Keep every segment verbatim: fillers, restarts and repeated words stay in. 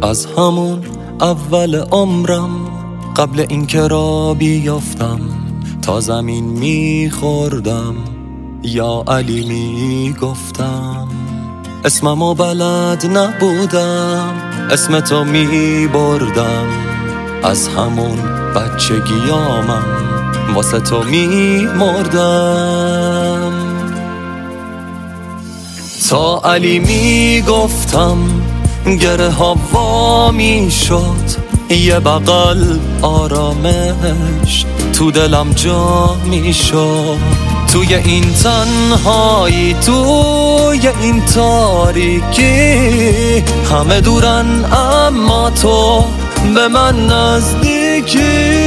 از همون اول عمرم قبل اینکه را بیافتم تا زمین میخوردم یا علی میگفتم. اسممو بلد نبودم اسم تو میبردم، از همون بچگیامم واسه تو میمردم. تا علی میگفتم گره ها وا میشد، یه بغل آرامش تو دلم جا میشد. توی این تنهایی توی این تاریکی همه دورن اما تو به من نزدیکی.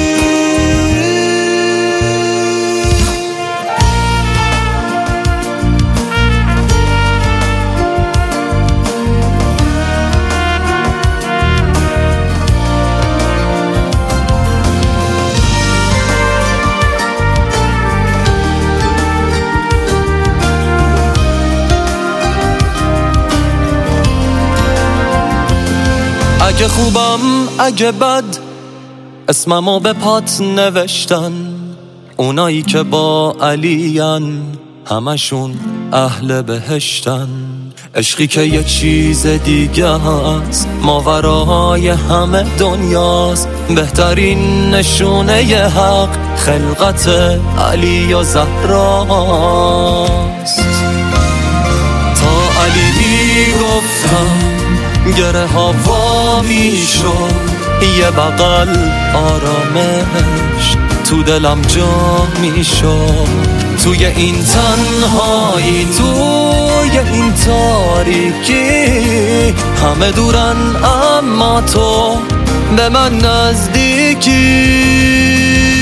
اگه خوبم اگه بد اسممو به پات نوشتن، اونایی که با علین همشون اهل بهشتن. عشقی که یه چیز دیگه هست ماورای همه دنیاست، بهترین نشونه ی حق خلقت علی و زهراست. تا علی میگفتم گره ها وا میشد، یه بغل آرامش تو دلم جا میشد. توی این تنهایی توی این تاریکی همه دورن اما تو به من نزدیکی.